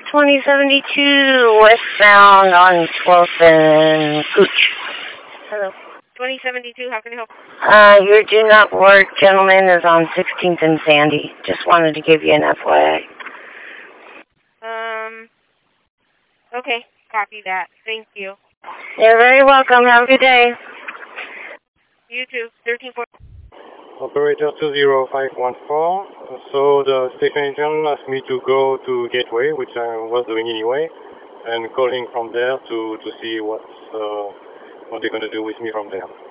2072 westbound on 12th and Cooch. Hello. 2072, how can I help? Your do not work gentleman is on 16th and Sandy. Just wanted to give you an FYI. Okay, copy that. Thank you. You're very welcome. Have a good day. You too. 13-4. Operator 20514. So the station agent asked me to go to Gateway, which I was doing anyway, and calling from there to see what they're going to do with me from there.